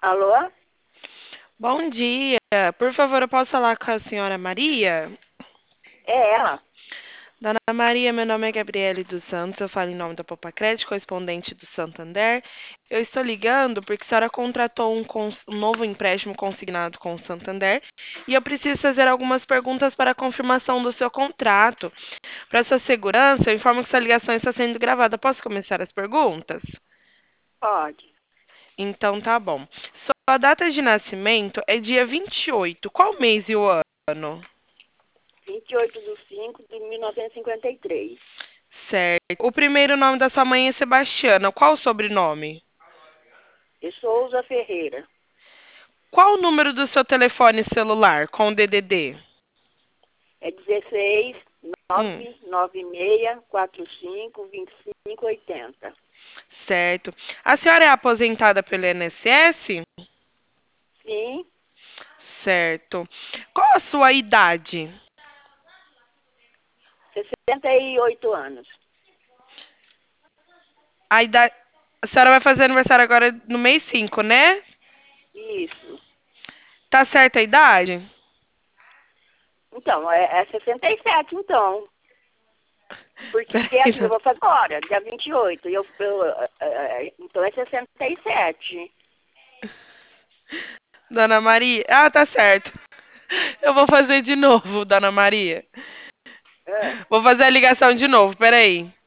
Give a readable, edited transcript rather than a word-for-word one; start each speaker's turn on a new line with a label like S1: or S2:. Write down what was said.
S1: Alô?
S2: Bom dia. Por favor, eu posso falar com a senhora Maria?
S1: É ela.
S2: Dona Maria, meu nome é Gabriele dos Santos, eu falo em nome da Popacred, correspondente do Santander. Eu estou ligando porque a senhora contratou um novo empréstimo consignado com o Santander e eu preciso fazer algumas perguntas para a confirmação do seu contrato. Para sua segurança, eu informo que essa ligação está sendo gravada. Posso começar as perguntas?
S1: Pode.
S2: Então tá bom. Sua data de nascimento é dia 28. Qual mês e o ano?
S1: 28/5/1953.
S2: Certo. O primeiro nome da sua mãe é Sebastiana. Qual o sobrenome?
S1: De Souza Ferreira.
S2: Qual o número do seu telefone celular com o DDD?
S1: É 16
S2: Hum,
S1: 996 45 25 80.
S2: certo. A senhora é aposentada pelo INSS?
S1: Sim,
S2: Certo. Qual a sua idade?
S1: 68 anos.
S2: A idade... A senhora vai fazer aniversário agora no mês 5, né?
S1: Isso.
S2: Tá certa a idade?
S1: Então, é 67, então. Porque
S2: Peraí,
S1: assim, eu vou fazer agora, dia 28. Então é 67.
S2: Dona Maria. Ah, tá certo. Eu vou fazer de novo, Dona Maria.
S1: É,
S2: Vou fazer a ligação de novo, peraí.